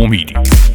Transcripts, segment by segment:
امیدی.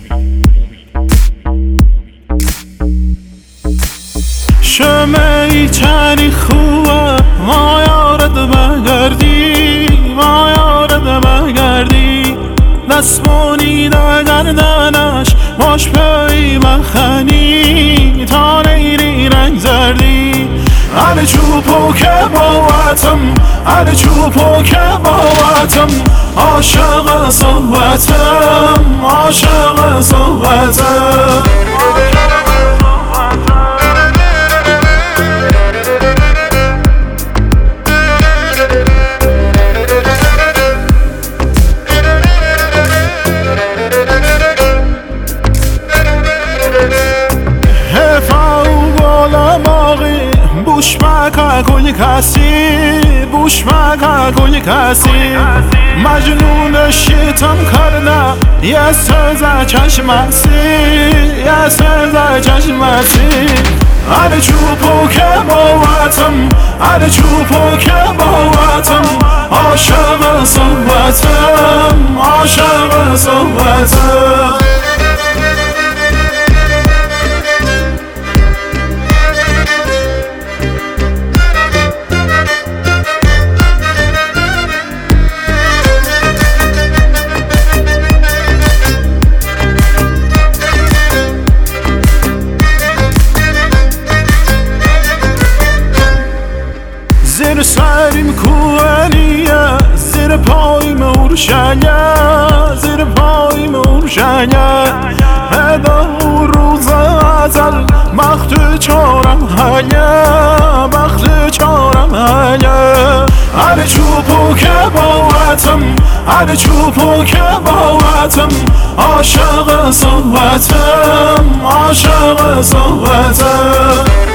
شمی چنی خوبه ما یارد بگردی، ما یارد بگردی، دستمونی در گردنش باش پی مخنی تا نیری رنگ زردی. هر چوبو که باوتم، هر چوبو که باوتم، عاشق صحبتم، عاشق صحبتم. بوش مکه کلی کسی، بوش مکه کلی کسی، مجنون شیطان کرده یه سوزه چشمسی، یه سوزه چشمسی. هر چوبو که باوتم، هر چوبو که باوتم، عاشق صحبتم، عاشق صحبتم. زیر سریم کوهنیه، زیر پایم اورشنیه، زیر پایم اورشنیه. هدا روز ازل بخت چارم هنیه، بخت چارم هنیه. هر چوبو که باوتم، هر چوبو که باوتم، عاشق صحبتم، عاشق صحبتم.